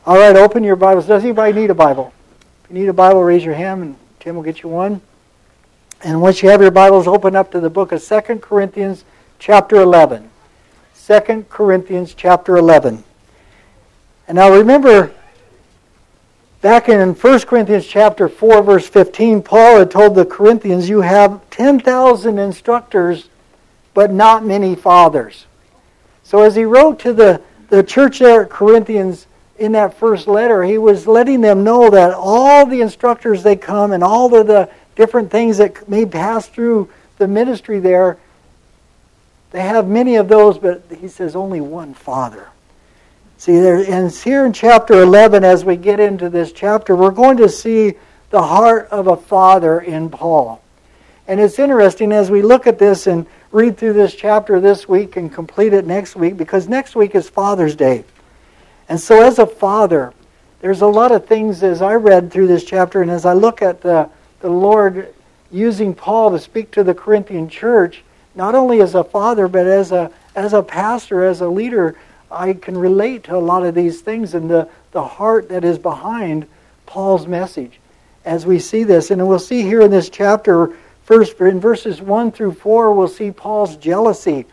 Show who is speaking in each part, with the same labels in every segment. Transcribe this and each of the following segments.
Speaker 1: All right, open your Bibles. Does anybody need a Bible? If you need a Bible, raise your hand and Tim will get you one. And once you have your Bibles, open up to the book of 2 Corinthians chapter 11. 2 Corinthians chapter 11. And now remember, back in 1 Corinthians chapter 4, verse 15, Paul had told the Corinthians, you have 10,000 instructors, but not many fathers. So as he wrote to the church there at Corinthians in that first letter, he was letting them know that all the instructors they come and all of the different things that may pass through the ministry there, they have many of those, but he says only one Father. See, and it's here in chapter 11, as we get into this chapter, we're going to see the heart of a father in Paul. And it's interesting as we look at this and read through this chapter this week and complete it next week, because next week is Father's Day. And so as a father, there's a lot of things as I read through this chapter and as I look at the Lord using Paul to speak to the Corinthian church, not only as a father, but as a pastor, as a leader, I can relate to a lot of these things and the heart that is behind Paul's message as we see this. And we'll see here in this chapter, first in verses 1 through 4, we'll see Paul's jealousy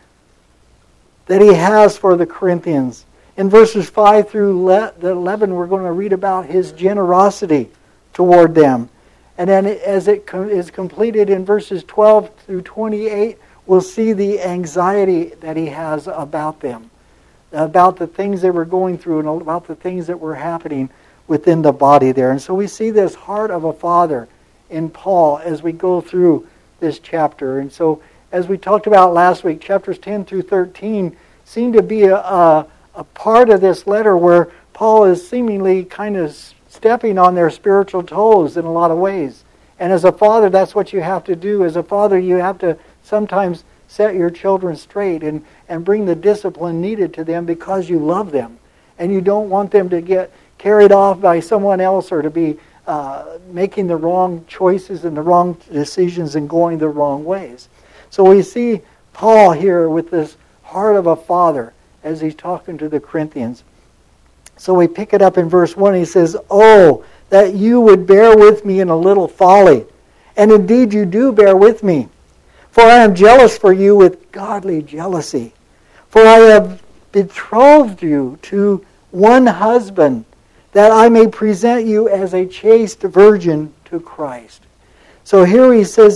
Speaker 1: that he has for the Corinthians. In verses 5 through 11, we're going to read about his generosity toward them. And then as it is completed in verses 12 through 28, we'll see the anxiety that he has about them, about the things they were going through and about the things that were happening within the body there. And so we see this heart of a father in Paul as we go through this chapter. And so as we talked about last week, chapters 10 through 13 seem to be a part of this letter where Paul is seemingly kind of stepping on their spiritual toes in a lot of ways. And as a father, that's what you have to do. As a father, you have to sometimes set your children straight and bring the discipline needed to them because you love them. And you don't want them to get carried off by someone else or to be making the wrong choices and the wrong decisions and going the wrong ways. So we see Paul here with this heart of a father as he's talking to the Corinthians. So we pick it up in verse 1. He says, "Oh, that you would bear with me in a little folly. And indeed you do bear with me. For I am jealous for you with godly jealousy. For I have betrothed you to one husband, that I may present you as a chaste virgin to Christ." So here he says,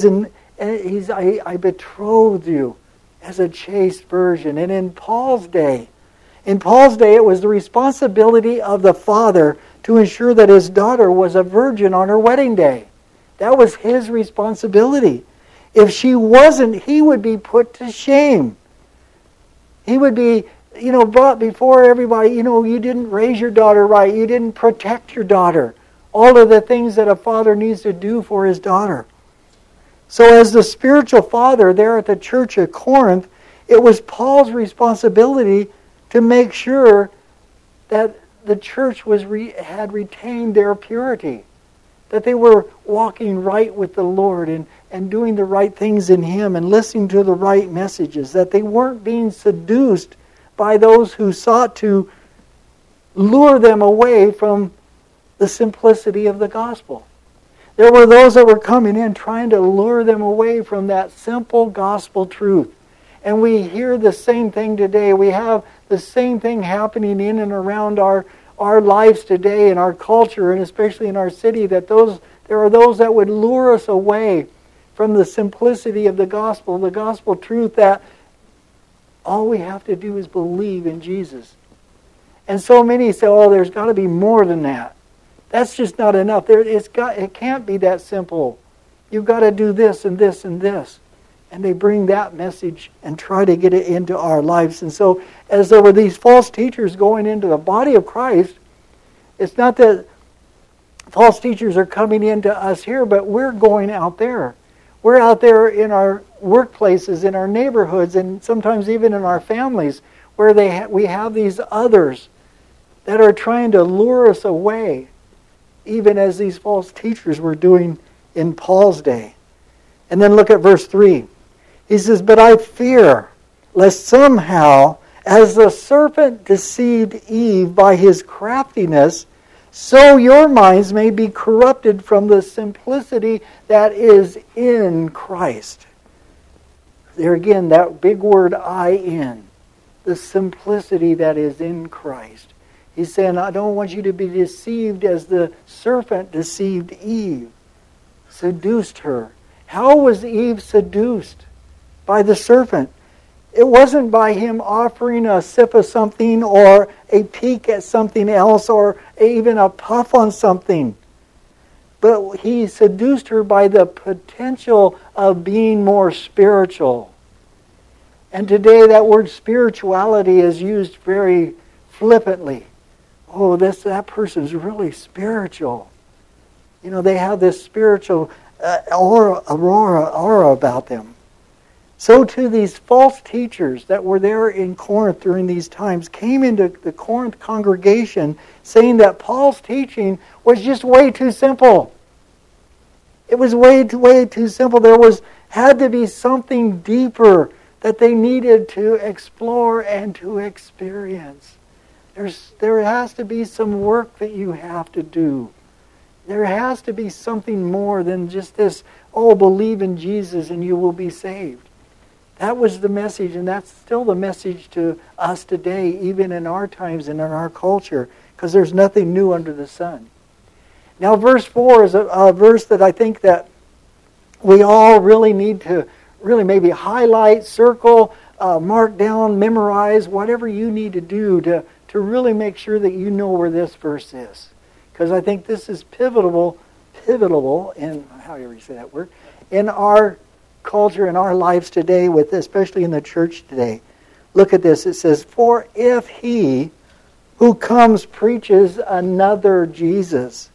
Speaker 1: I betrothed you as a chaste virgin. And in Paul's day, it was the responsibility of the father to ensure that his daughter was a virgin on her wedding day. That was his responsibility. If she wasn't, he would be put to shame. He would be, brought before everybody, you didn't raise your daughter right, you didn't protect your daughter. All of the things that a father needs to do for his daughter. So as the spiritual father there at the church at Corinth, it was Paul's responsibility to make sure that the church had retained their purity, that they were walking right with the Lord and doing the right things in Him and listening to the right messages, that they weren't being seduced by those who sought to lure them away from the simplicity of the gospel. There were those that were coming in trying to lure them away from that simple gospel truth. And we hear the same thing today. We have the same thing happening in and around our lives today in our culture and especially in our city, that there are those that would lure us away from the simplicity of the gospel truth that all we have to do is believe in Jesus. And so many say, there's got to be more than that. That's just not enough. It can't be that simple. You've got to do this and this and this. And they bring that message and try to get it into our lives. And so as there were these false teachers going into the body of Christ, it's not that false teachers are coming into us here, but we're going out there. We're out there in our workplaces, in our neighborhoods, and sometimes even in our families, where we have these others that are trying to lure us away, even as these false teachers were doing in Paul's day. And then look at verse 3. He says, "But I fear lest somehow, As the serpent deceived Eve by his craftiness, so your minds may be corrupted from the simplicity that is in Christ. There again, that big word in. The simplicity that is in Christ. He's saying, I don't want you to be deceived as the serpent deceived Eve. Seduced her. How was Eve seduced? By the serpent. It wasn't by him offering a sip of something or a peek at something else or even a puff on something. But he seduced her by the potential of being more spiritual. And today that word spirituality is used very flippantly. Oh, that person's really spiritual. You know, they have this spiritual aura about them. So too these false teachers that were there in Corinth during these times came into the Corinth congregation saying that Paul's teaching was just way too simple. It was way too simple. There had to be something deeper that they needed to explore and to experience. There has to be some work that you have to do. There has to be something more than just this, believe in Jesus and you will be saved. That was the message, and that's still the message to us today, even in our times and in our culture, because there's nothing new under the sun. Now, verse 4 is a verse that I think that we all really need to really maybe highlight, circle, mark down, memorize, whatever you need to do to really make sure that you know where this verse is. Because I think this is pivotal in, however you say that word, in our culture, in our lives today, especially in the church today. Look at this. It says, for if he who comes preaches another Jesus,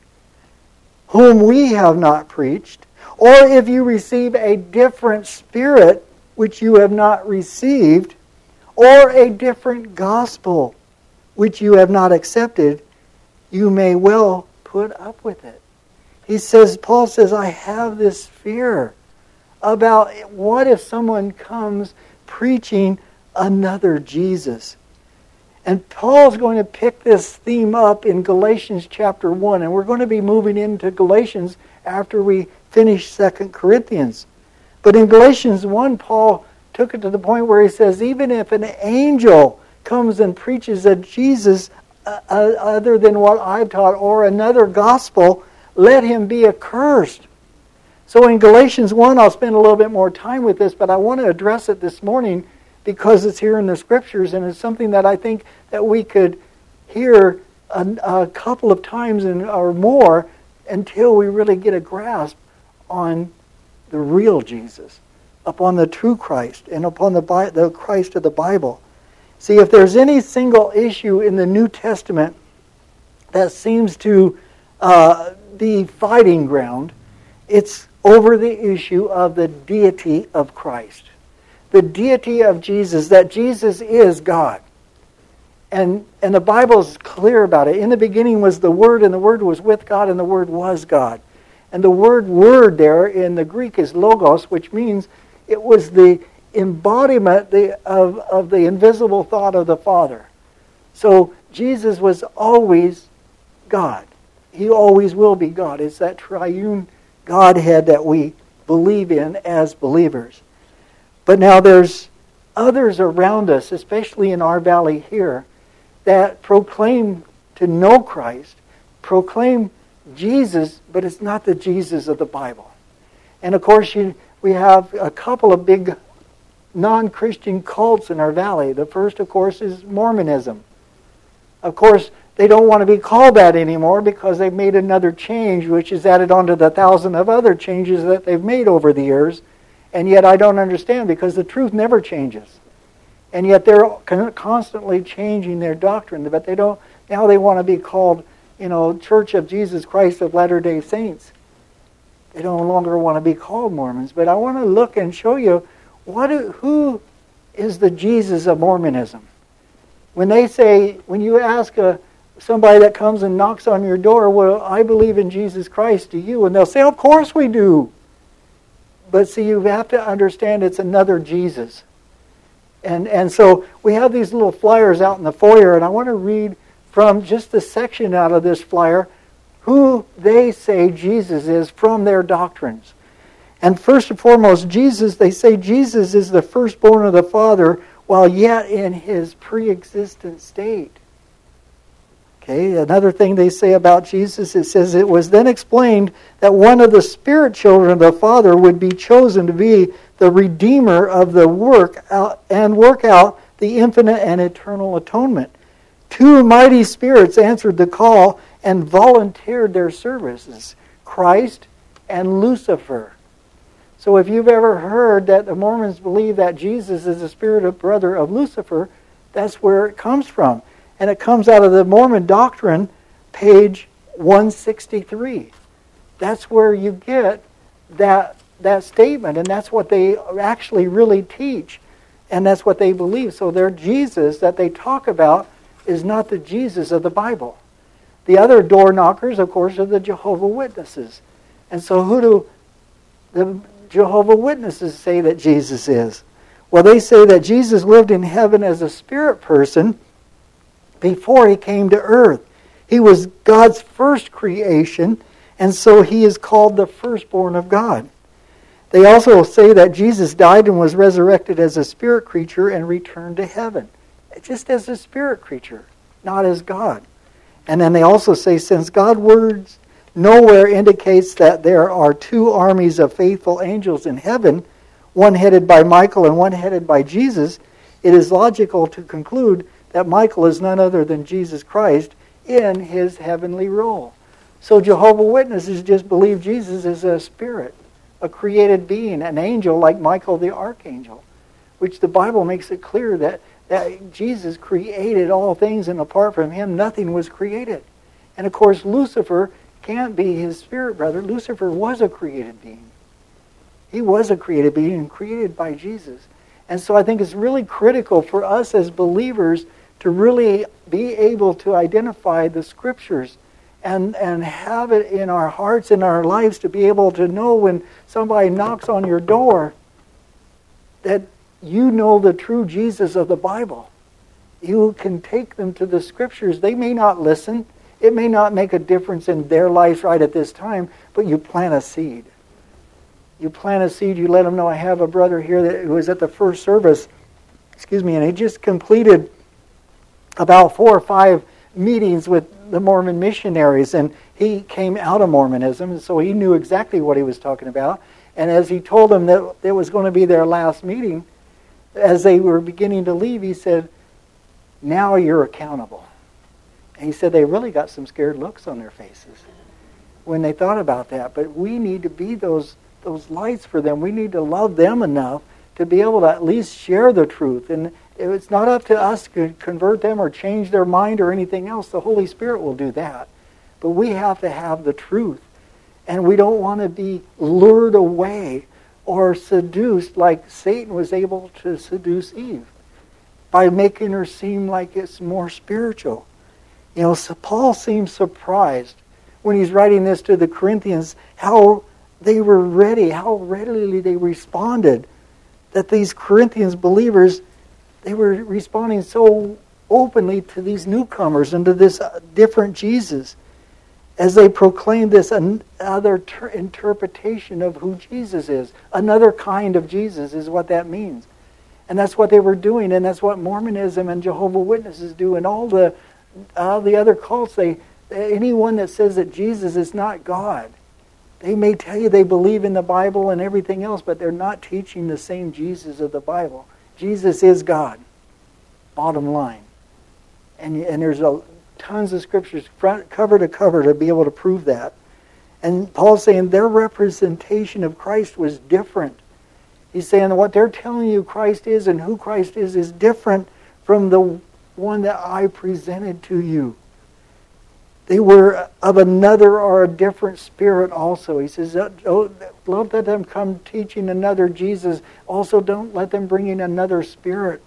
Speaker 1: whom we have not preached, or if you receive a different spirit which you have not received, or a different gospel which you have not accepted, you may well put up with it. Paul says, I have this fear about what if someone comes preaching another Jesus. And Paul's going to pick this theme up in Galatians chapter 1, and we're going to be moving into Galatians after we finish 2 Corinthians. But in Galatians 1, Paul took it to the point where he says, even if an angel comes and preaches a Jesus other than what I've taught, or another gospel, let him be accursed. So in Galatians 1, I'll spend a little bit more time with this, but I want to address it this morning because it's here in the Scriptures, and it's something that I think that we could hear a couple of times or more until we really get a grasp on the real Jesus, upon the true Christ, and upon the Christ of the Bible. See, if there's any single issue in the New Testament that seems to be fighting ground, it's over the issue of the deity of Christ. The deity of Jesus, that Jesus is God. And the Bible's clear about it. In the beginning was the Word, and the Word was with God, and the Word was God. And the word there in the Greek is logos, which means it was the embodiment of the invisible thought of the Father. So Jesus was always God. He always will be God. It's that triune Godhead that we believe in as believers. But now there's others around us, especially in our valley here, that proclaim to know Christ, proclaim Jesus, but it's not the Jesus of the Bible. And of course, we have a couple of big non-Christian cults in our valley. The first, of course, is Mormonism. Of course, they don't want to be called that anymore because they've made another change, which is added onto the 1,000 of other changes that they've made over the years. And yet I don't understand, because the truth never changes. And yet they're constantly changing their doctrine. But they don't. Now they want to be called, Church of Jesus Christ of Latter-day Saints. They no longer want to be called Mormons. But I want to look and show you who is the Jesus of Mormonism. When you ask somebody that comes and knocks on your door, well, I believe in Jesus Christ, do you? And they'll say, of course we do. But see, you have to understand it's another Jesus. And so we have these little flyers out in the foyer, and I want to read from just a section out of this flyer who they say Jesus is from their doctrines. And first and foremost, they say Jesus is the firstborn of the Father while yet in his pre-existent state. Okay, another thing they say about Jesus, it says, it was then explained that one of the spirit children of the Father would be chosen to be the Redeemer of the work out the infinite and eternal atonement. Two mighty spirits answered the call and volunteered their services, Christ and Lucifer. So if you've ever heard that the Mormons believe that Jesus is the spirit brother of Lucifer, that's where it comes from. And it comes out of the Mormon Doctrine, page 163. That's where you get that statement, and that's what they actually really teach, and that's what they believe. So their Jesus that they talk about is not the Jesus of the Bible. The other door knockers, of course, are the Jehovah's Witnesses. And so who do the Jehovah's Witnesses say that Jesus is? Well, they say that Jesus lived in heaven as a spirit person before he came to earth. He was God's first creation, and so he is called the firstborn of God. They also say that Jesus died and was resurrected as a spirit creature and returned to heaven, just as a spirit creature, not as God. And then they also say, since God's words nowhere indicates that there are two armies of faithful angels in heaven, one headed by Michael and one headed by Jesus, it is logical to conclude that Michael is none other than Jesus Christ in his heavenly role. So Jehovah's Witnesses just believe Jesus is a spirit, a created being, an angel like Michael the archangel, which the Bible makes it clear that Jesus created all things, and apart from him nothing was created. And of course Lucifer can't be his spirit brother. Lucifer was a created being. He was a created being created by Jesus. And so I think it's really critical for us as believers to really be able to identify the Scriptures and have it in our hearts and our lives to be able to know when somebody knocks on your door that you know the true Jesus of the Bible. You can take them to the Scriptures. They may not listen. It may not make a difference in their life right at this time, but you plant a seed. You plant a seed, you let them know. I have a brother here who was at the first service, and he just completed about 4 or 5 meetings with the Mormon missionaries, and he came out of Mormonism, and so he knew exactly what he was talking about. And as he told them that it was going to be their last meeting, as they were beginning to leave, he said, now you're accountable. And he said they really got some scared looks on their faces when they thought about that. But we need to be those lights for them. We need to love them enough to be able to at least share the truth. And it's not up to us to convert them or change their mind or anything else. The Holy Spirit will do that. But we have to have the truth. And we don't want to be lured away or seduced like Satan was able to seduce Eve by making her seem like it's more spiritual. So Paul seems surprised when he's writing this to the Corinthians how they were ready, how readily they responded. That these Corinthians believers, they were responding so openly to these newcomers and to this different Jesus as they proclaimed this another interpretation of who Jesus is. Another kind of Jesus is what that means. And that's what they were doing, and that's what Mormonism and Jehovah's Witnesses do, and all the other cults. Anyone that says that Jesus is not God, they may tell you they believe in the Bible and everything else, but they're not teaching the same Jesus of the Bible. Jesus is God, bottom line. And there's tons of scriptures, cover to cover, to be able to prove that. And Paul's saying their representation of Christ was different. He's saying what they're telling you Christ is and who Christ is different from the one that I presented to you. They were of another or a different spirit also. He says, don't let them come teaching another Jesus. Also, don't let them bring in another spirit.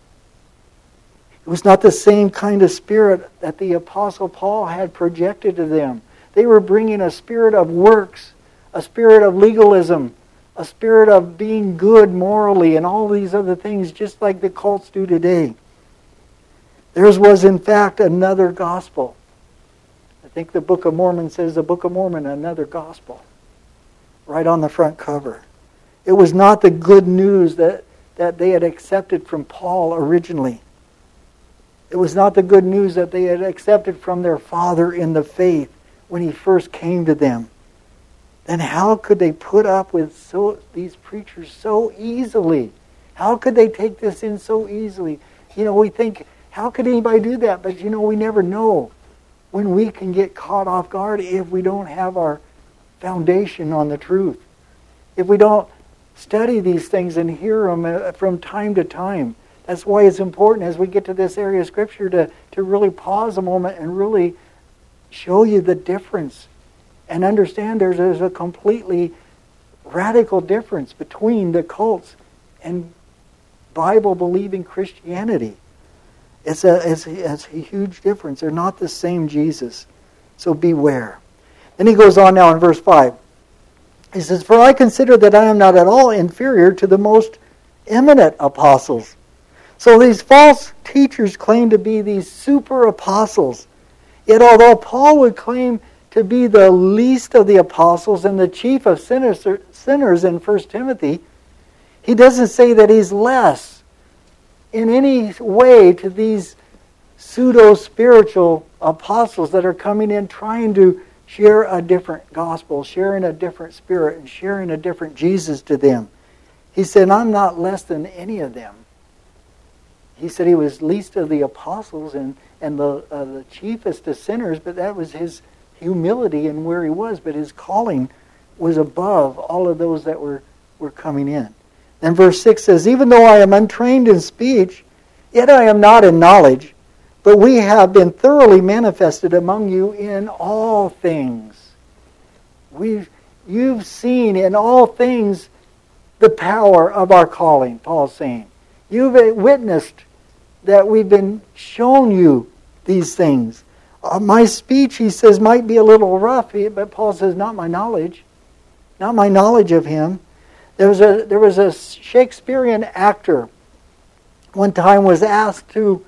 Speaker 1: It was not the same kind of spirit that the Apostle Paul had projected to them. They were bringing a spirit of works, a spirit of legalism, a spirit of being good morally and all these other things, just like the cults do today. Theirs was, in fact, another gospel. I think the Book of Mormon says the Book of Mormon, another gospel, right on the front cover. It was not the good news that they had accepted from Paul originally. It was not the good news that they had accepted from their father in the faith when he first came to them. Then how could they put up with these preachers so easily? How could they take this in so easily? We think, how could anybody do that? But we never know when we can get caught off guard if we don't have our foundation on the truth. If we don't study these things and hear them from time to time. That's why it's important as we get to this area of Scripture to really pause a moment and really show you the difference and understand there's a completely radical difference between the cults and Bible-believing Christianity. It's a huge difference. They're not the same Jesus. So beware. Then he goes on now in verse 5. He says, "For I consider that I am not at all inferior to the most eminent apostles." So these false teachers claim to be these super apostles. Yet although Paul would claim to be the least of the apostles and the chief of sinners in 1 Timothy, he doesn't say that he's less in any way to these pseudo-spiritual apostles that are coming in trying to share a different gospel, sharing a different spirit, and sharing a different Jesus to them. He said, I'm not less than any of them. He said he was least of the apostles and the chiefest of sinners, but that was his humility and where he was, but his calling was above all of those that were coming in. Then verse 6 says, "Even though I am untrained in speech, yet I am not in knowledge, but we have been thoroughly manifested among you in all things." You've seen in all things the power of our calling, Paul's saying. You've witnessed that we've been shown you these things. My speech, he says, might be a little rough, but Paul says, not my knowledge. Not my knowledge of him. There was a Shakespearean actor one time was asked to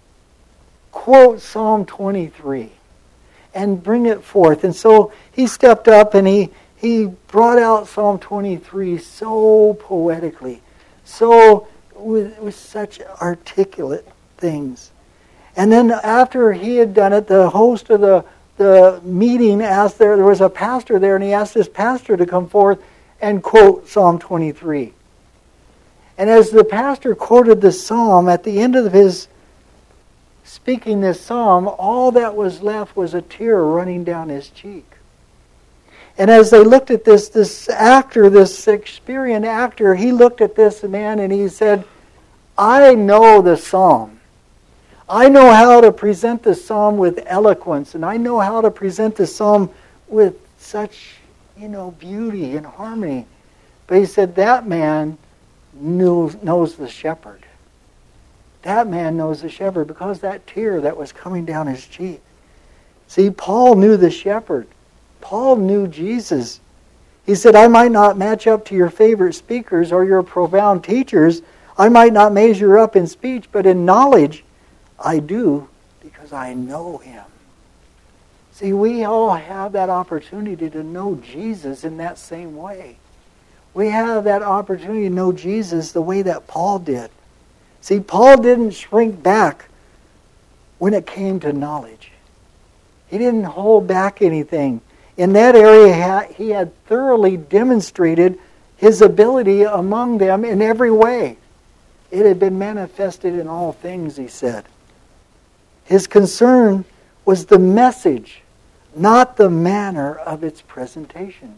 Speaker 1: quote Psalm 23 and bring it forth. And so he stepped up and he brought out Psalm 23 so poetically, so with such articulate things. And then after he had done it, the host of the meeting asked, there was a pastor there, and he asked this pastor to come forth and quote Psalm 23. And as the pastor quoted the psalm, at the end of his speaking this psalm, all that was left was a tear running down his cheek. And as they looked at this actor, this Shakespearean actor, he looked at this man and he said, I know the psalm. I know how to present the psalm with eloquence, and I know how to present the psalm with such, beauty and harmony. But he said, that man knows the shepherd. That man knows the shepherd because that tear that was coming down his cheek. See, Paul knew the shepherd. Paul knew Jesus. He said, I might not match up to your favorite speakers or your profound teachers. I might not measure up in speech, but in knowledge, I do, because I know him. See, we all have that opportunity to know Jesus in that same way. We have that opportunity to know Jesus the way that Paul did. See, Paul didn't shrink back when it came to knowledge. He didn't hold back anything. In that area, he had thoroughly demonstrated his ability among them in every way. It had been manifested in all things, he said. His concern was the message, not the manner of its presentation.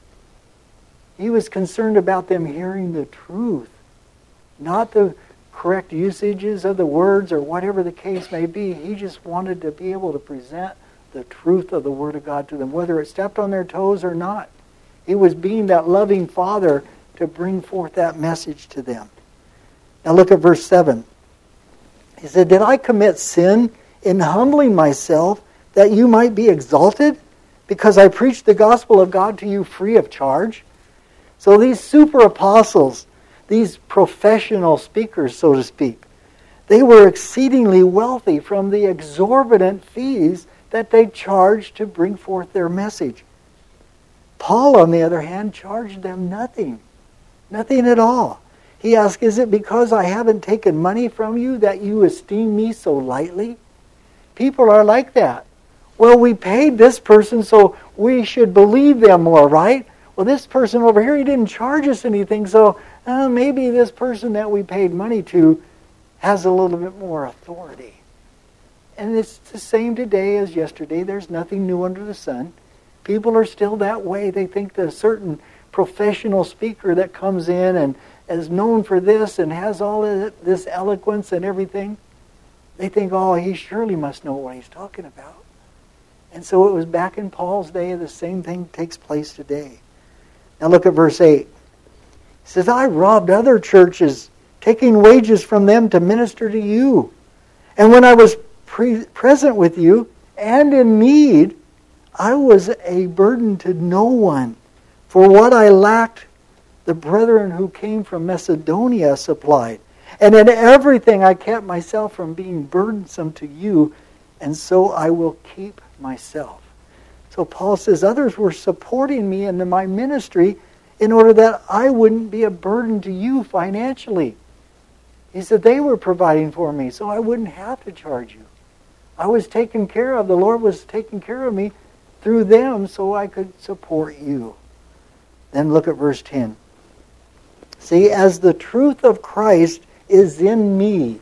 Speaker 1: He was concerned about them hearing the truth, not the correct usages of the words or whatever the case may be. He just wanted to be able to present the truth of the Word of God to them, whether it stepped on their toes or not. He was being that loving Father to bring forth that message to them. Now look at verse 7. He said, Did I commit sin in humbling myself that you might be exalted, because I preached the gospel of God to you free of charge? So these super apostles, these professional speakers, so to speak, they were exceedingly wealthy from the exorbitant fees that they charged to bring forth their message. Paul, on the other hand, charged them nothing. Nothing at all. He asked, is it because I haven't taken money from you that you esteem me so lightly? People are like that. Well, we paid this person, so we should believe them more, right? Well, this person over here, he didn't charge us anything, so maybe this person that we paid money to has a little bit more authority. And it's the same today as yesterday. There's nothing new under the sun. People are still that way. They think that a certain professional speaker that comes in and is known for this and has all of this eloquence and everything, they think, oh, he surely must know what he's talking about. And so it was back in Paul's day. The same thing takes place today. Now look at verse 8. He says, I robbed other churches, taking wages from them to minister to you. And when I was present with you and in need, I was a burden to no one. For what I lacked, the brethren who came from Macedonia supplied. And in everything I kept myself from being burdensome to you, and so I will keep myself. So Paul says others were supporting me in my ministry in order that I wouldn't be a burden to you financially. He said they were providing for me, so I wouldn't have to charge you. I was taken care of. The Lord was taking care of me through them so I could support you. Then look at verse 10. See, as the truth of Christ is in me.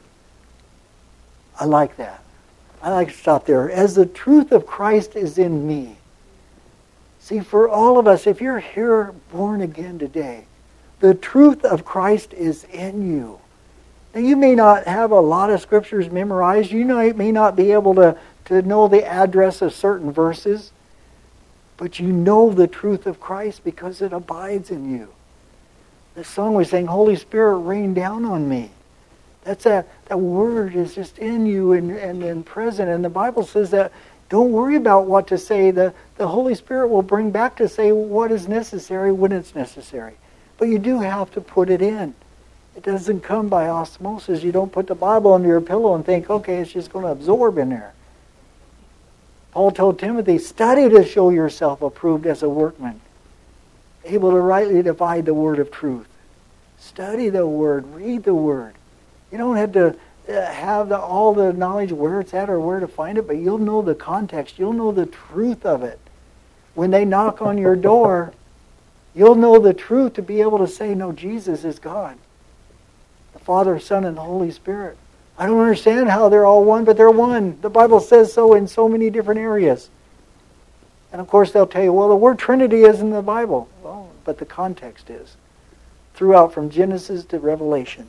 Speaker 1: I like that. I like to stop there. As the truth of Christ is in me. See, for all of us, if you're here born again today, the truth of Christ is in you. Now, you may not have a lot of scriptures memorized. You may not be able to know the address of certain verses. But you know the truth of Christ because it abides in you. The song was saying, Holy Spirit, rain down on me. That word is just in you and present. And the Bible says that don't worry about what to say. The Holy Spirit will bring back to say what is necessary when it's necessary. But you do have to put it in. It doesn't come by osmosis. You don't put the Bible under your pillow and think, okay, it's just going to absorb in there. Paul told Timothy, study to show yourself approved as a workman, able to rightly divide the word of truth. Study the word, read the word. You don't have to have all the knowledge where it's at or where to find it, but you'll know the context. You'll know the truth of it. When they knock on your door, you'll know the truth to be able to say, no, Jesus is God. The Father, Son, and the Holy Spirit. I don't understand how they're all one, but they're one. The Bible says so in so many different areas. And of course they'll tell you, well, the word Trinity is in the Bible. Well, but the context is. Throughout from Genesis to Revelation.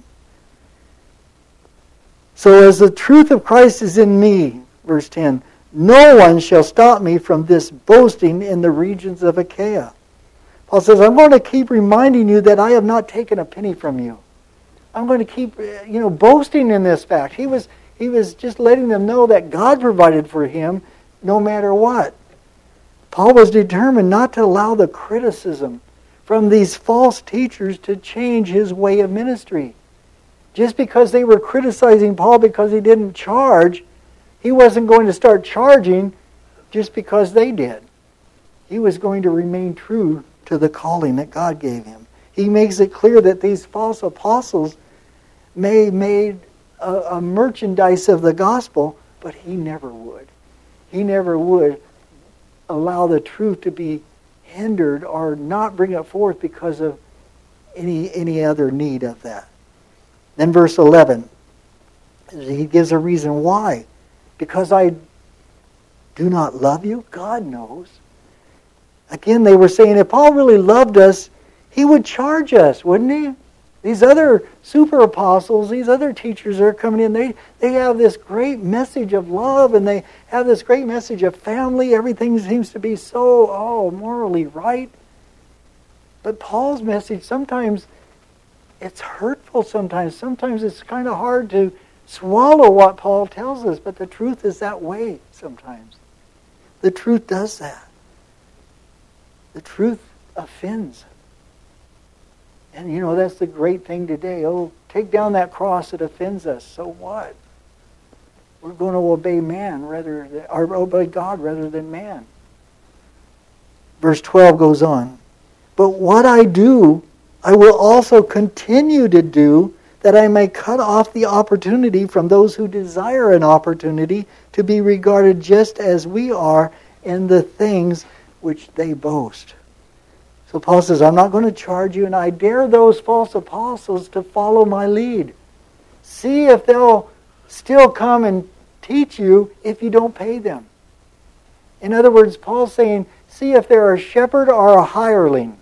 Speaker 1: So as the truth of Christ is in me, verse 10, no one shall stop me from this boasting in the regions of Achaia. Paul says, I'm going to keep reminding you that I have not taken a penny from you. I'm going to keep, boasting in this fact. He was just letting them know that God provided for him no matter what. Paul was determined not to allow the criticism from these false teachers to change his way of ministry. Just because they were criticizing Paul because he didn't charge, he wasn't going to start charging just because they did. He was going to remain true to the calling that God gave him. He makes it clear that these false apostles made a merchandise of the gospel, but he never would. He never would allow the truth to be hindered or not bring it forth because of any other need of that. Then verse 11, he gives a reason why. Because I do not love you? God knows. Again, they were saying if Paul really loved us, he would charge us, wouldn't he? These other super apostles, these other teachers are coming in, they have this great message of love and they have this great message of family. Everything seems to be so, morally right. But Paul's message, sometimes it's hurtful sometimes. Sometimes it's kind of hard to swallow what Paul tells us, but the truth is that way sometimes. The truth does that. The truth offends. And that's the great thing today. Oh, take down that cross that offends us. So what? We're going to obey obey God rather than man. Verse 12 goes on. But what I do, I will also continue to do, that I may cut off the opportunity from those who desire an opportunity to be regarded just as we are in the things which they boast. So Paul says, I'm not going to charge you, and I dare those false apostles to follow my lead. See if they'll still come and teach you if you don't pay them. In other words, Paul's saying, see if they're a shepherd or a hireling.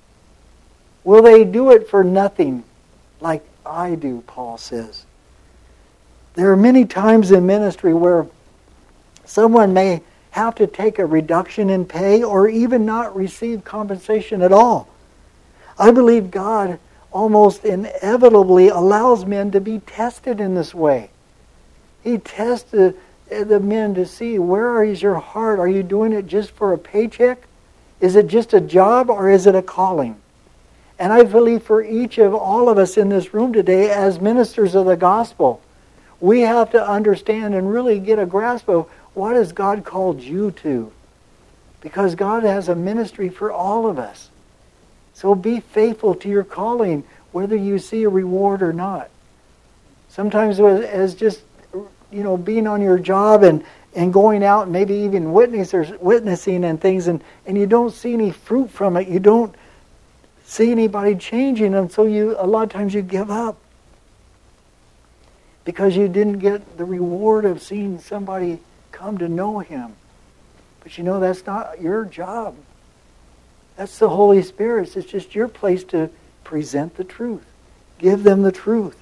Speaker 1: Will they do it for nothing like I do, Paul says. There are many times in ministry where someone may have to take a reduction in pay or even not receive compensation at all. I believe God almost inevitably allows men to be tested in this way. He tests the men to see, where is your heart? Are you doing it just for a paycheck? Is it just a job, or is it a calling? And I believe for each of all of us in this room today, as ministers of the gospel, we have to understand and really get a grasp of what has God called you to. Because God has a ministry for all of us. So be faithful to your calling, whether you see a reward or not. Sometimes as just being on your job and going out and maybe even witnessing and things, and you don't see any fruit from it. You don't see anybody changing, and so a lot of times you give up because you didn't get the reward of seeing somebody come to know Him. But that's not your job. That's the Holy Spirit's. It's just your place to present the truth. Give them the truth.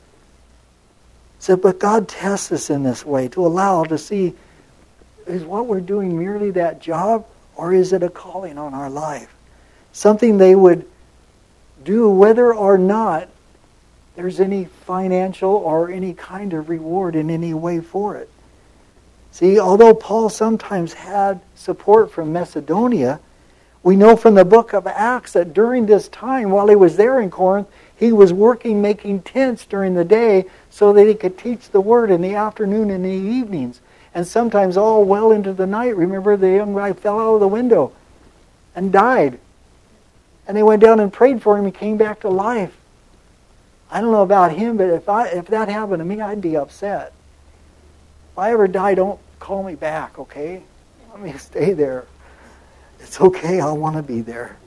Speaker 1: So, but God tests us in this way to allow to see, is what we're doing merely that job, or is it a calling on our life? Something they would do whether or not there's any financial or any kind of reward in any way for it. See, although Paul sometimes had support from Macedonia, we know from the book of Acts that during this time, while he was there in Corinth, he was working, making tents during the day so that he could teach the word in the afternoon and the evenings. And sometimes all well into the night. Remember, the young guy fell out of the window and died. And they went down and prayed for him and came back to life. I don't know about him, but if that happened to me, I'd be upset. If I ever die, don't call me back, okay? Let me stay there. It's okay, I want to be there.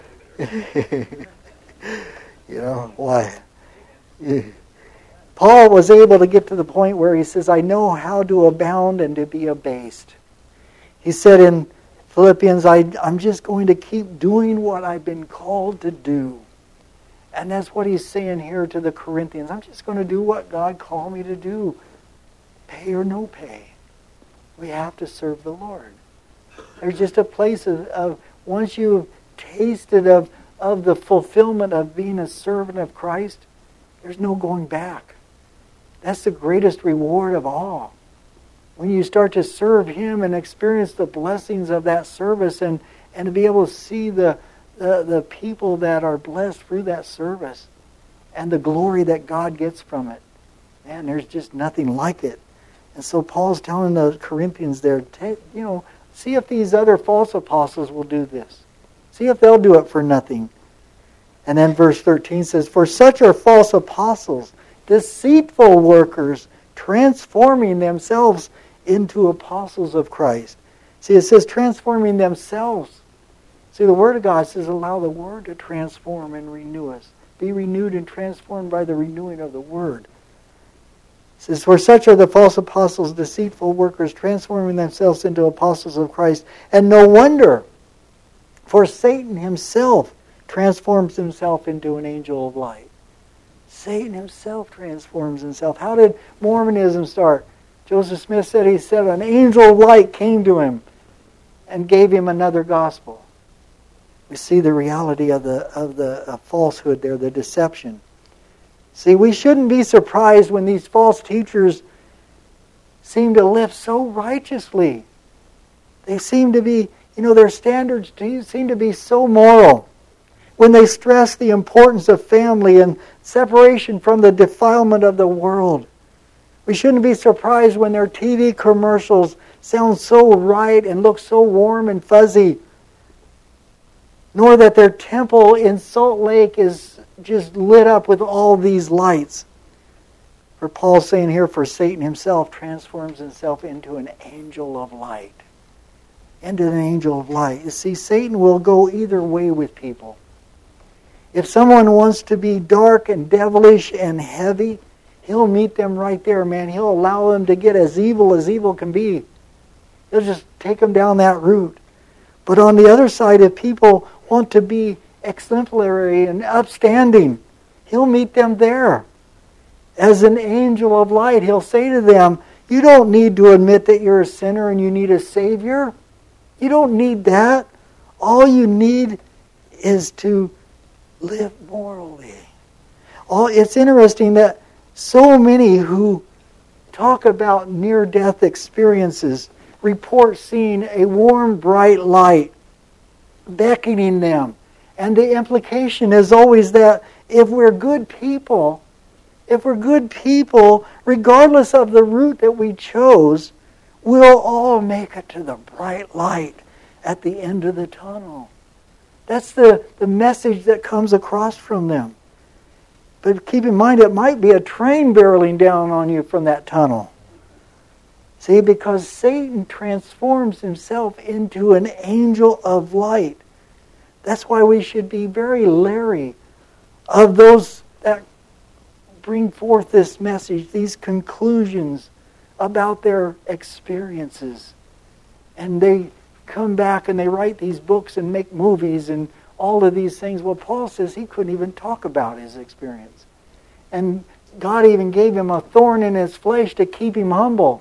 Speaker 1: Why? Paul was able to get to the point where he says, I know how to abound and to be abased. He said in Philippians, I'm just going to keep doing what I've been called to do. And that's what he's saying here to the Corinthians. I'm just going to do what God called me to do. Pay or no pay. We have to serve the Lord. There's just a place of once you've tasted of the fulfillment of being a servant of Christ, there's no going back. That's the greatest reward of all. When you start to serve Him and experience the blessings of that service and to be able to see the people that are blessed through that service and the glory that God gets from it. Man, there's just nothing like it. And so Paul's telling the Corinthians there, see if these other false apostles will do this. See if they'll do it for nothing. And then verse 13 says, for such are false apostles, deceitful workers, transforming themselves into apostles of Christ. See, it says transforming themselves. See, the Word of God says allow the Word to transform and renew us. Be renewed and transformed by the renewing of the Word. It says, for such are the false apostles, deceitful workers, transforming themselves into apostles of Christ. And no wonder, for Satan himself transforms himself into an angel of light. Satan himself transforms himself. How did Mormonism start? Joseph Smith said an angel of light came to him and gave him another gospel. We see the reality of the falsehood there, the deception. See, we shouldn't be surprised when these false teachers seem to live so righteously. They seem to be, their standards seem to be so moral. when they stress the importance of family and separation from the defilement of the world. We shouldn't be surprised when their TV commercials sound so right and look so warm and fuzzy, nor that their temple in Salt Lake is just lit up with all these lights. For Paul's saying here, for Satan himself transforms himself into an angel of light. Into an angel of light. You see, Satan will go either way with people. If someone wants to be dark and devilish and heavy, he'll meet them right there, man. He'll allow them to get as evil can be. He'll just take them down that route. But on the other side, if people want to be exemplary and upstanding, he'll meet them there. As an angel of light, he'll say to them, you don't need to admit that you're a sinner and you need a Savior. You don't need that. All you need is to live morally. It's interesting that so many who talk about near-death experiences report seeing a warm, bright light beckoning them. And the implication is always that if we're good people, regardless of the route that we chose, we'll all make it to the bright light at the end of the tunnel. That's the message that comes across from them. But keep in mind, it might be a train barreling down on you from that tunnel. See, because Satan transforms himself into an angel of light. That's why we should be very leery of those that bring forth this message, these conclusions about their experiences. And they come back and they write these books and make movies and all of these things. Well, Paul says he couldn't even talk about his experience. And God even gave him a thorn in his flesh to keep him humble.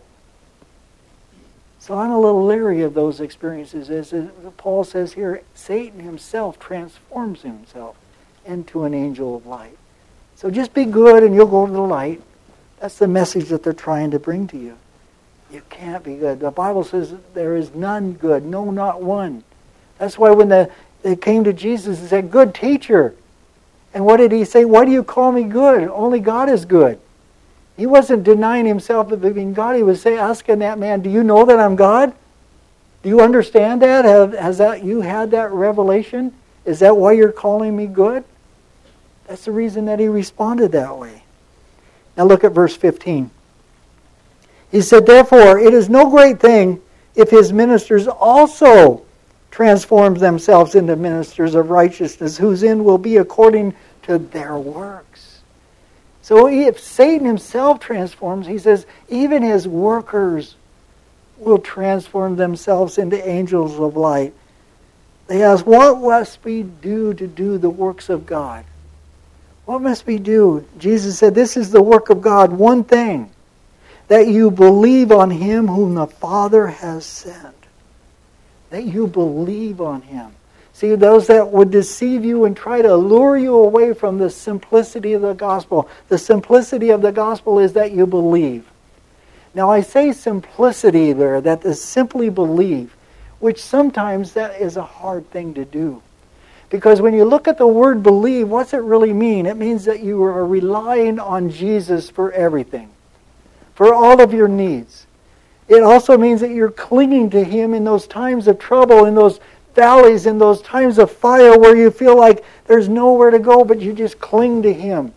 Speaker 1: So I'm a little leery of those experiences. As Paul says here, Satan himself transforms himself into an angel of light. So just be good and you'll go to the light. That's the message that they're trying to bring to you. You can't be good. The Bible says there is none good, no, not one. That's why when they came to Jesus and said, good teacher. And what did he say? Why do you call me good? Only God is good. He wasn't denying himself of being God. He was asking that man, do you know that I'm God? Do you understand that? Has you had that revelation? Is that why you're calling me good? That's the reason that he responded that way. Now look at verse 15. He said, therefore, it is no great thing if his ministers also transform themselves into ministers of righteousness, whose end will be according to their works. So if Satan himself transforms, he says, even his workers will transform themselves into angels of light. They ask, what must we do to do the works of God? What must we do? Jesus said, this is the work of God, one thing, that you believe on him whom the Father has sent. That you believe on him. See, those that would deceive you and try to lure you away from the simplicity of the gospel. The simplicity of the gospel is that you believe. Now I say simplicity there, that is simply believe, which sometimes that is a hard thing to do. Because when you look at the word believe, what's it really mean? It means that you are relying on Jesus for everything. For all of your needs. It also means that you're clinging to him in those times of trouble, in those valleys, in those times of fire where you feel like there's nowhere to go, but you just cling to him.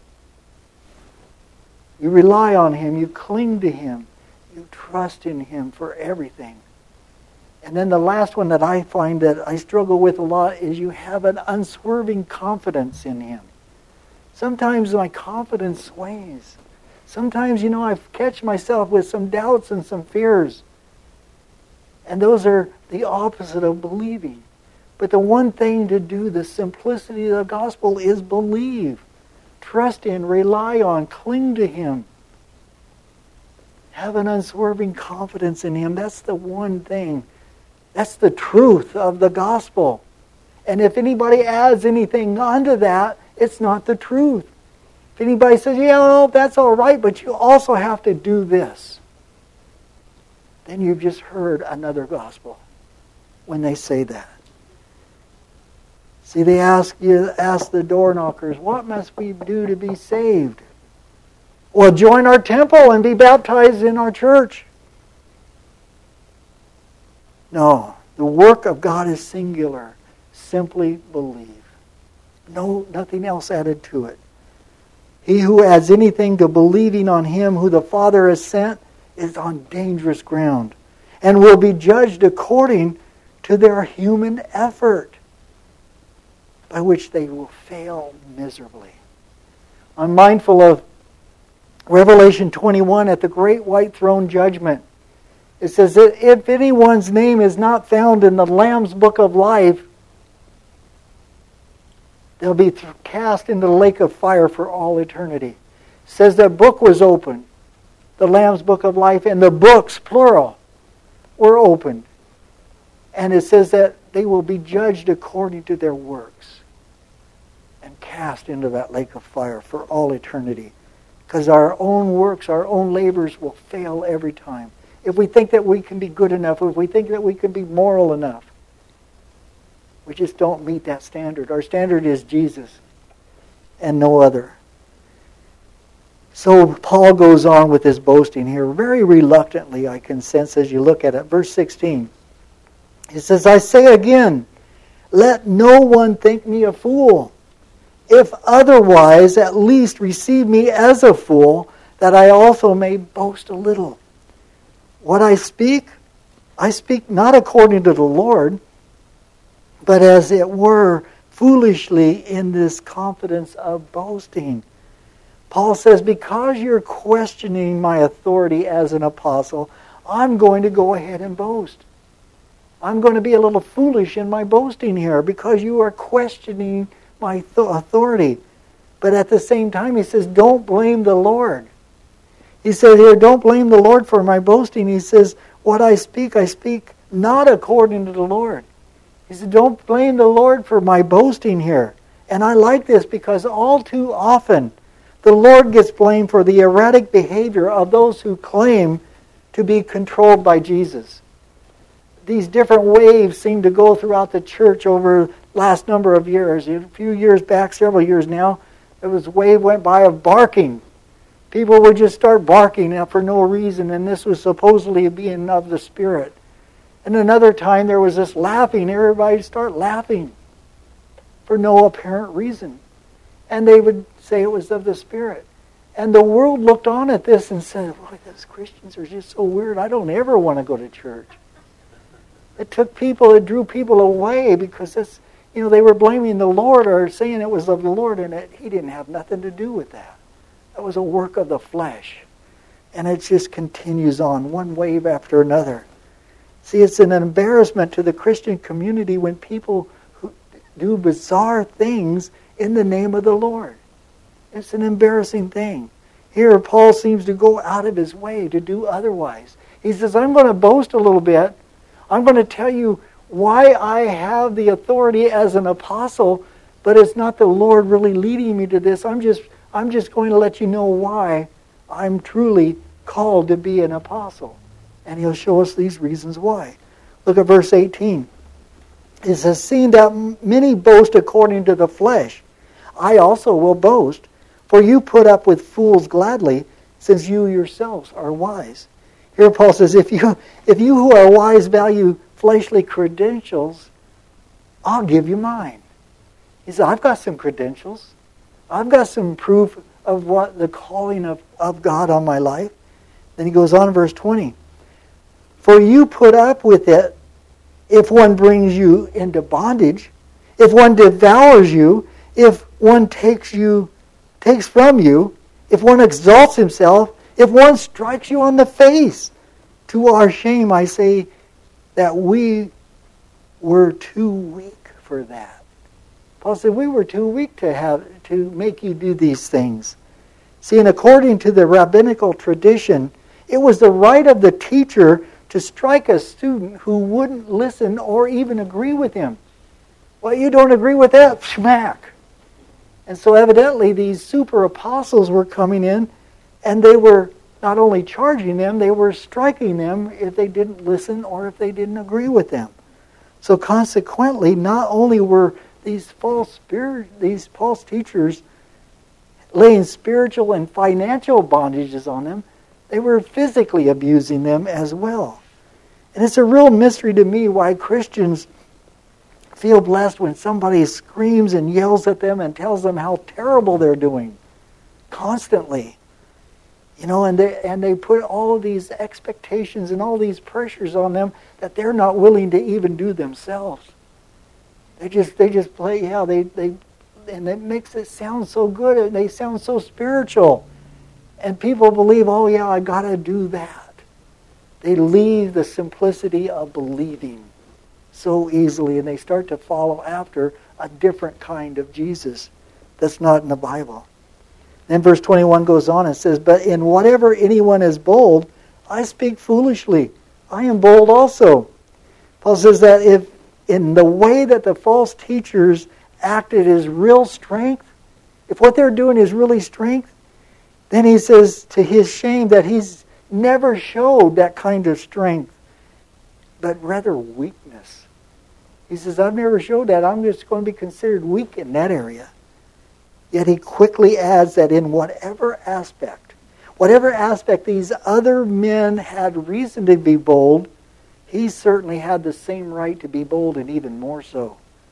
Speaker 1: You rely on him, you cling to him, you trust in him for everything. And then the last one that I find that I struggle with a lot is you have an unswerving confidence in him. Sometimes my confidence sways. Sometimes, I catch myself with some doubts and some fears. And those are the opposite of believing. But the one thing to do, the simplicity of the gospel, is believe. Trust in, rely on, cling to him. Have an unswerving confidence in him. That's the one thing. That's the truth of the gospel. And if anybody adds anything onto that, it's not the truth. If anybody says, that's all right, but you also have to do this, then you've just heard another gospel when they say that. See, they ask the door knockers, what must we do to be saved? Well, join our temple and be baptized in our church. No, the work of God is singular. Simply believe. No, nothing else added to it. He who adds anything to believing on Him who the Father has sent is on dangerous ground and will be judged according to their human effort, by which they will fail miserably. I'm mindful of Revelation 21 at the great white throne judgment. It says that if anyone's name is not found in the Lamb's book of life, they'll be cast into the lake of fire for all eternity. It says that book was opened, the Lamb's book of life, and the books, plural, were opened. And it says that they will be judged according to their works and cast into that lake of fire for all eternity. Because our own works, our own labors will fail every time. If we think that we can be good enough, if we think that we can be moral enough, we just don't meet that standard. Our standard is Jesus and no other. So Paul goes on with his boasting here, very reluctantly, I can sense as you look at it. Verse 16. He says, I say again, let no one think me a fool. If otherwise, at least receive me as a fool, that I also may boast a little. What I speak not according to the Lord, but as it were foolishly in this confidence of boasting. Paul says, because you're questioning my authority as an apostle, I'm going to go ahead and boast. I'm going to be a little foolish in my boasting here because you are questioning my authority. But at the same time, he says, don't blame the Lord. He said here, don't blame the Lord for my boasting. He says, what I speak not according to the Lord. He said, don't blame the Lord for my boasting here. And I like this because all too often, the Lord gets blamed for the erratic behavior of those who claim to be controlled by Jesus. These different waves seem to go throughout the church over the last number of years. A few years back, several years now, there was a wave went by of barking. People would just start barking for no reason, and this was supposedly being of the Spirit. And another time there was this laughing. Everybody would start laughing for no apparent reason. And they would say it was of the Spirit. And the world looked on at this and said, boy, those Christians are just so weird. I don't ever want to go to church. It drew people away because they were blaming the Lord or saying it was of the Lord, and He didn't have nothing to do with that. That was a work of the flesh. And it just continues on, one wave after another. See, it's an embarrassment to the Christian community when people who do bizarre things in the name of the Lord. It's an embarrassing thing. Here, Paul seems to go out of his way to do otherwise. He says, I'm going to boast a little bit. I'm going to tell you why I have the authority as an apostle, but it's not the Lord really leading me to this. I'm just going to let you know why I'm truly called to be an apostle. And he'll show us these reasons why. Look at verse 18. It says, seeing that many boast according to the flesh, I also will boast, for you put up with fools gladly, since you yourselves are wise. Here Paul says, if you who are wise value fleshly credentials, I'll give you mine. He said, I've got some credentials. I've got some proof of what the calling of God on my life. Then he goes on in verse 20. For you put up with it if one brings you into bondage, if one devours you, if one takes from you, if one exalts himself, if one strikes you on the face. To our shame, I say that we were too weak for that. Paul said we were too weak to make you do these things. See, and according to the rabbinical tradition, it was the right of the teacher to strike a student who wouldn't listen or even agree with him. Well, you don't agree with that? Smack. And so evidently these super apostles were coming in, and they were not only charging them, they were striking them if they didn't listen or if they didn't agree with them. So consequently, not only were these false teachers laying spiritual and financial bondages on them, they were physically abusing them as well. And it's a real mystery to me why Christians feel blessed when somebody screams and yells at them and tells them how terrible they're doing constantly. And they put all of these expectations and all these pressures on them that they're not willing to even do themselves. They just play, and it makes it sound so good, and they sound so spiritual. And people believe, oh yeah, I gotta do that. They leave the simplicity of believing so easily, and they start to follow after a different kind of Jesus that's not in the Bible. Then verse 21 goes on and says, but in whatever anyone is bold, I speak foolishly. I am bold also. Paul says that if in the way that the false teachers acted is real strength, if what they're doing is really strength, then he says to his shame that he's never showed that kind of strength, but rather weakness. He says, I've never showed that. I'm just going to be considered weak in that area. Yet he quickly adds that in whatever aspect these other men had reason to be bold, he certainly had the same right to be bold, and even more so.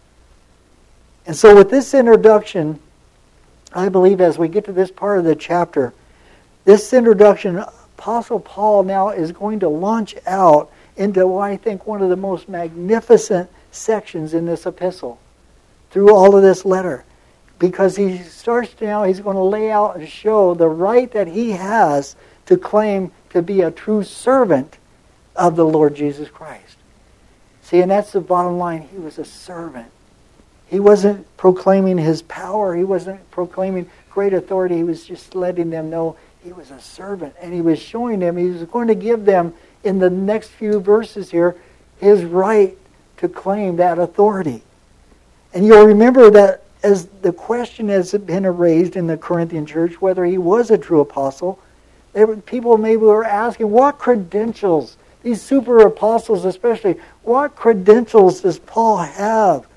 Speaker 1: And so with this introduction, I believe as we get to this part of the chapter, this introduction, Apostle Paul now is going to launch out into what I think one of the most magnificent sections in this epistle through all of this letter. Because he's going to lay out and show the right that he has to claim to be a true servant of the Lord Jesus Christ. See, and that's the bottom line. He was a servant. He wasn't proclaiming his power. He wasn't proclaiming great authority. He was just letting them know he was a servant. And he was showing them, he was going to give them, in the next few verses here, his right to claim that authority. And you'll remember that as the question has been raised in the Corinthian church, whether he was a true apostle, people maybe were asking, what credentials, these super apostles especially, what credentials does Paul have?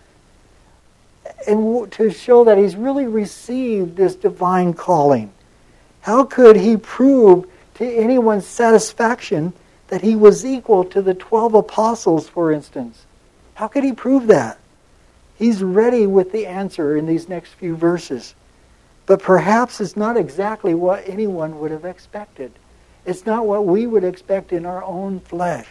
Speaker 1: And to show that he's really received this divine calling. How could he prove to anyone's satisfaction that he was equal to the 12 apostles, for instance? How could he prove that? He's ready with the answer in these next few verses. But perhaps it's not exactly what anyone would have expected. It's not what we would expect in our own flesh.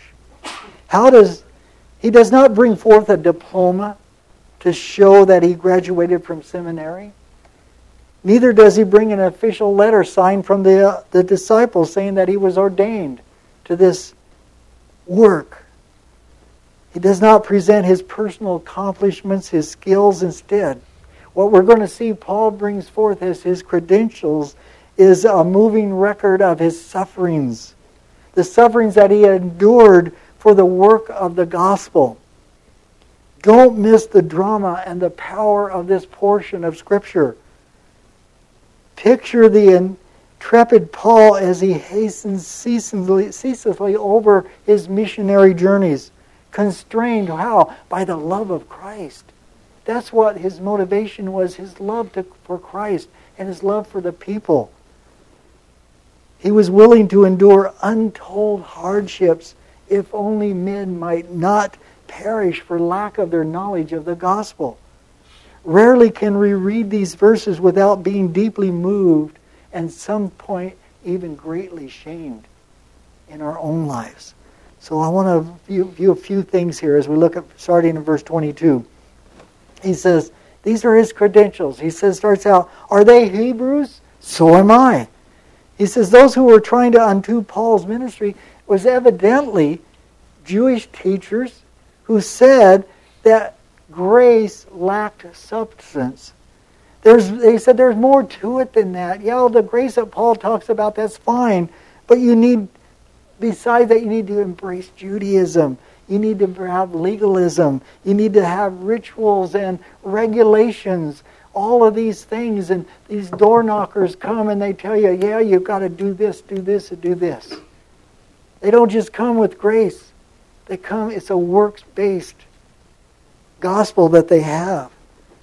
Speaker 1: He does not bring forth a diploma to show that he graduated from seminary. Neither does he bring an official letter signed from the disciples saying that he was ordained to this work. He does not present his personal accomplishments, his skills instead. What we're going to see Paul brings forth as his credentials is a moving record of his sufferings. The sufferings that he endured for the work of the gospel. Don't miss the drama and the power of this portion of Scripture. Picture the intrepid Paul as he hastens ceaselessly over his missionary journeys. Constrained, how? By the love of Christ. That's what his motivation was, his love for Christ and his love for the people. He was willing to endure untold hardships if only men might not perish for lack of their knowledge of the gospel. Rarely can we read these verses without being deeply moved and at some point even greatly shamed in our own lives. So I want to view a few things here as we look at starting in verse 22. He says, these are his credentials. He starts out, are they Hebrews? So am I. He says those who were trying to undo Paul's ministry was evidently Jewish teachers who said that grace lacked substance. They said there's more to it than that. Yeah, the grace that Paul talks about, that's fine. But besides that, you need to embrace Judaism. You need to have legalism. You need to have rituals and regulations. All of these things, and these door knockers come and they tell you, yeah, you've got to do this, and do this. They don't just come with grace. It's a works-based gospel that they have.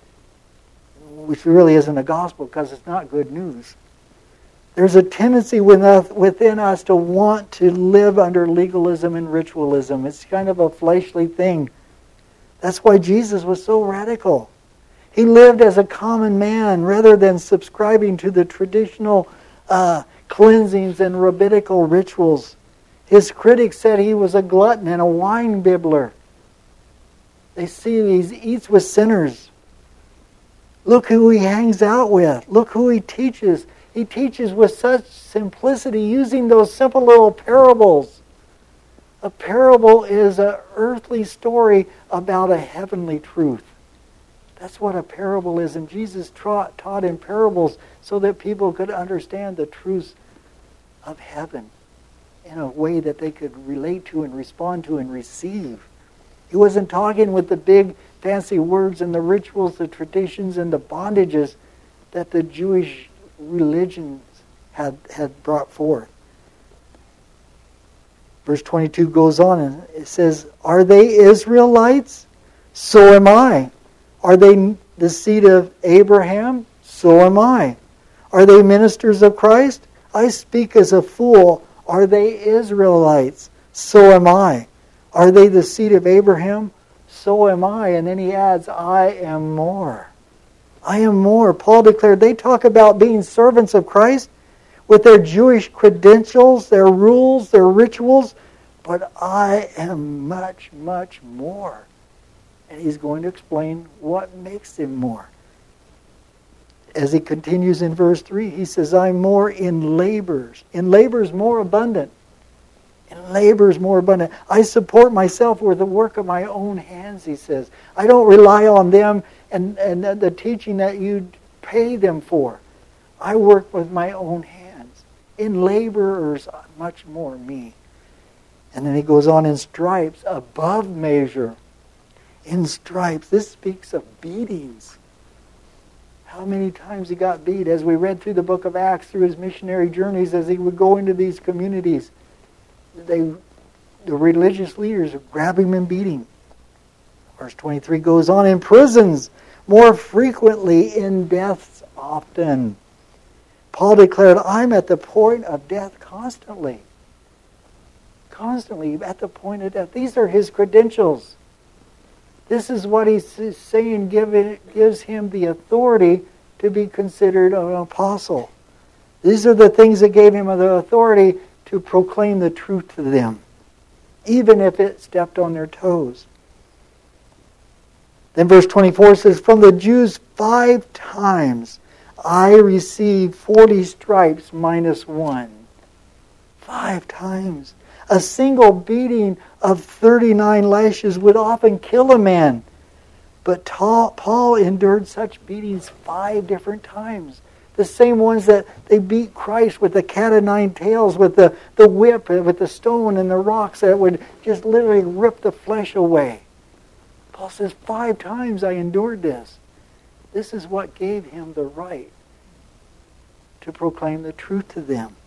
Speaker 1: which really isn't a gospel because it's not good news. There's a tendency within us to want to live under legalism and ritualism. It's kind of a fleshly thing. That's why Jesus was so radical. He lived as a common man rather than subscribing to the traditional cleansings and rabbinical rituals. His critics said he was a glutton and a wine bibbler. They see he eats with sinners. Look who he hangs out with. Look who he teaches. He teaches with such simplicity using those simple little parables. A parable is an earthly story about a heavenly truth. That's what a parable is. And Jesus taught in parables so that people could understand the truths of heaven in a way that they could relate to and respond to and receive. He wasn't talking with the big fancy words and the rituals, the traditions, and the bondages that the Jewish religions had brought forth. Verse 22 goes on and it says, "Are they Israelites? So am I. Are they the seed of Abraham? So am I. Are they ministers of Christ? I speak as a fool. Are they Israelites? So am I. Are they the seed of Abraham? So am I." And then he adds, "I am more." I am more. Paul declared they talk about being servants of Christ with their Jewish credentials, their rules, their rituals, but I am much, much more. And he's going to explain what makes him more. As he continues in verse 3, he says, "I'm more in labors." In labors more abundant. In labors more abundant. "I support myself with the work of my own hands," he says. "I don't rely on them and the teaching that you pay them for. I work with my own hands. In laborers, much more me." And then he goes on, "In stripes, above measure." In stripes. This speaks of beatings. How many times he got beat. As we read through the book of Acts, through his missionary journeys, as he would go into these communities, the religious leaders would grab him and beat him. Verse 23 goes on, "In prisons, more frequently, in deaths often." Paul declared, "I'm at the point of death constantly." Constantly at the point of death. These are his credentials. This is what he's saying gives him the authority to be considered an apostle. These are the things that gave him the authority to proclaim the truth to them, even if it stepped on their toes. Then verse 24 says, "From the Jews 5 times I received 40 stripes minus 1. 5 times. A single beating of 39 lashes would often kill a man. But Paul endured such beatings 5 different times. The same ones that they beat Christ with the cat o' nine tails, with the whip, with the stone and the rocks that would just literally rip the flesh away. Paul says, 5 times I endured this. This is what gave him the right to proclaim the truth to them.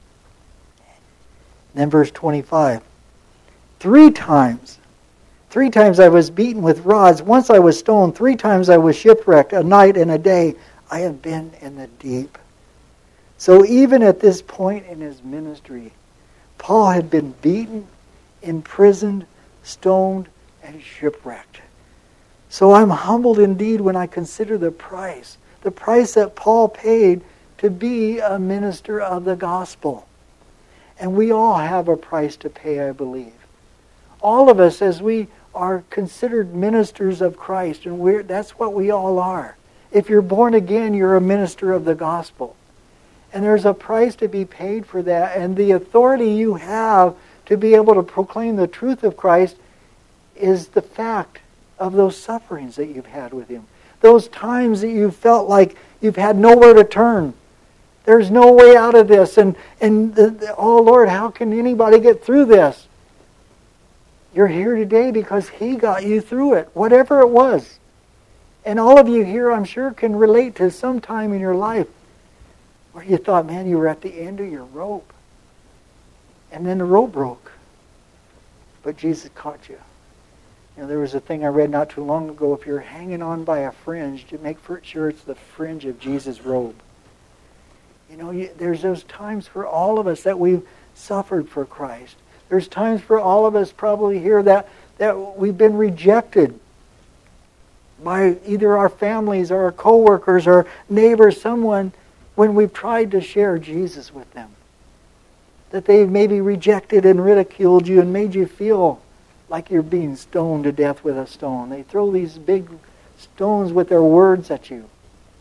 Speaker 1: Then verse 25. 3 times. 3 times I was beaten with rods. Once I was stoned. 3 times I was shipwrecked. A night and a day I have been in the deep. So even at this point in his ministry, Paul had been beaten, imprisoned, stoned, and shipwrecked. So I'm humbled indeed when I consider the price that Paul paid to be a minister of the gospel. And we all have a price to pay, I believe. All of us, as we are considered ministers of Christ, and that's what we all are. If you're born again, you're a minister of the gospel. And there's a price to be paid for that. And the authority you have to be able to proclaim the truth of Christ is the fact of those sufferings that you've had with Him. Those times that you felt like you've had nowhere to turn. There's no way out of this. Oh Lord, how can anybody get through this? You're here today because He got you through it, whatever it was. And all of you here, I'm sure, can relate to some time in your life where you thought, man, you were at the end of your rope. And then the rope broke. But Jesus caught you. There was a thing I read not too long ago. If you're hanging on by a fringe, to make sure it's the fringe of Jesus' robe. There's those times for all of us that we've suffered for Christ. There's times for all of us probably here that we've been rejected by either our families or our co-workers or neighbors, someone, when we've tried to share Jesus with them. That they've maybe rejected and ridiculed you and made you feel like you're being stoned to death with a stone. They throw these big stones with their words at you.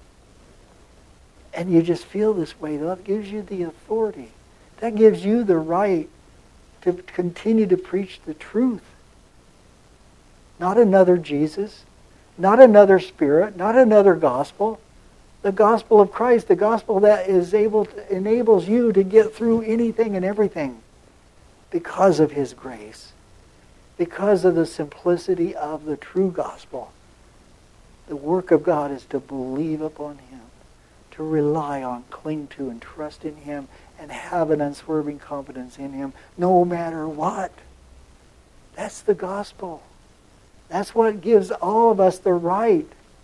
Speaker 1: And you just feel this way. That gives you the authority. That gives you the right to continue to preach the truth. Not another Jesus. Not another spirit. Not another gospel. The gospel of Christ. The gospel that enables you to get through anything and everything. Because of His grace. Because of the simplicity of the true gospel. The work of God is to believe upon Him. To rely on, cling to, and trust in Him, and have an unswerving confidence in Him, no matter what. That's the gospel. That's what gives all of us the right.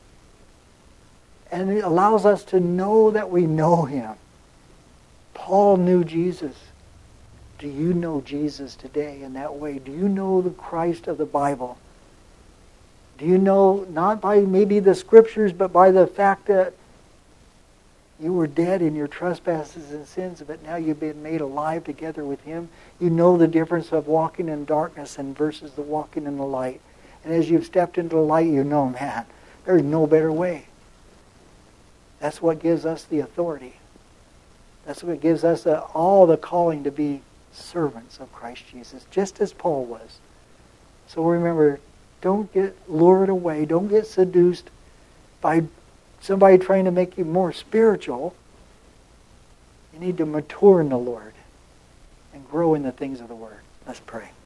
Speaker 1: And it allows us to know that we know Him. Paul knew Jesus. Do you know Jesus today in that way? Do you know the Christ of the Bible? Do you know, not by maybe the Scriptures, but by the fact that you were dead in your trespasses and sins, but now you've been made alive together with Him. You know the difference of walking in darkness and versus the walking in the light. And as you've stepped into the light, you know, man, there's no better way. That's what gives us the authority. That's what gives us all the calling to be servants of Christ Jesus, just as Paul was. So remember, don't get lured away. Don't get seduced by somebody trying to make you more spiritual. You need to mature in the Lord and grow in the things of the Word. Let's pray.